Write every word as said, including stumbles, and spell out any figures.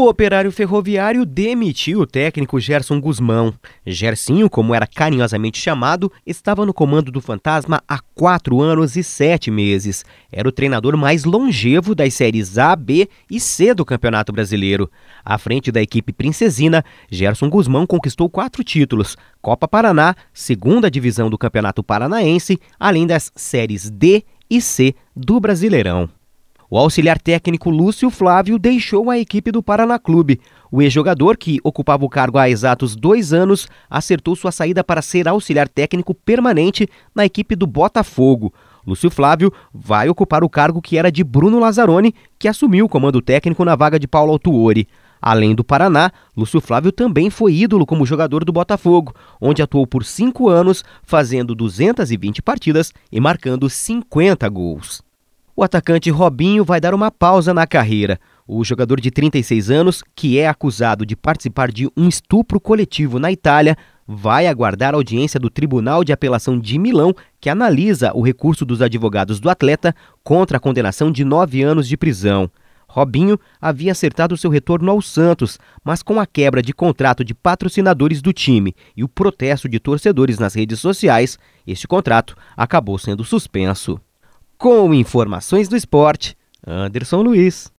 O Operário Ferroviário demitiu o técnico Gerson Guzmão. Gersinho, como era carinhosamente chamado, estava no comando do Fantasma há quatro anos e sete meses. Era o treinador mais longevo das séries A, B e C do Campeonato Brasileiro. À frente da equipe princesina, Gerson Guzmão conquistou quatro títulos: Copa Paraná, segunda divisão do Campeonato Paranaense, além das séries D e C do Brasileirão. O auxiliar técnico Lúcio Flávio deixou a equipe do Paraná Clube. O ex-jogador, que ocupava o cargo há exatos dois anos, acertou sua saída para ser auxiliar técnico permanente na equipe do Botafogo. Lúcio Flávio vai ocupar o cargo que era de Bruno Lazzaroni, que assumiu o comando técnico na vaga de Paulo Autuori. Além do Paraná, Lúcio Flávio também foi ídolo como jogador do Botafogo, onde atuou por cinco anos, fazendo duzentas e vinte partidas e marcando cinquenta gols. O atacante Robinho vai dar uma pausa na carreira. O jogador de trinta e seis anos, que é acusado de participar de um estupro coletivo na Itália, vai aguardar a audiência do Tribunal de Apelação de Milão, que analisa o recurso dos advogados do atleta contra a condenação de nove anos de prisão. Robinho havia acertado seu retorno ao Santos, mas com a quebra de contrato de patrocinadores do time e o protesto de torcedores nas redes sociais, este contrato acabou sendo suspenso. Com informações do esporte, Anderson Luiz.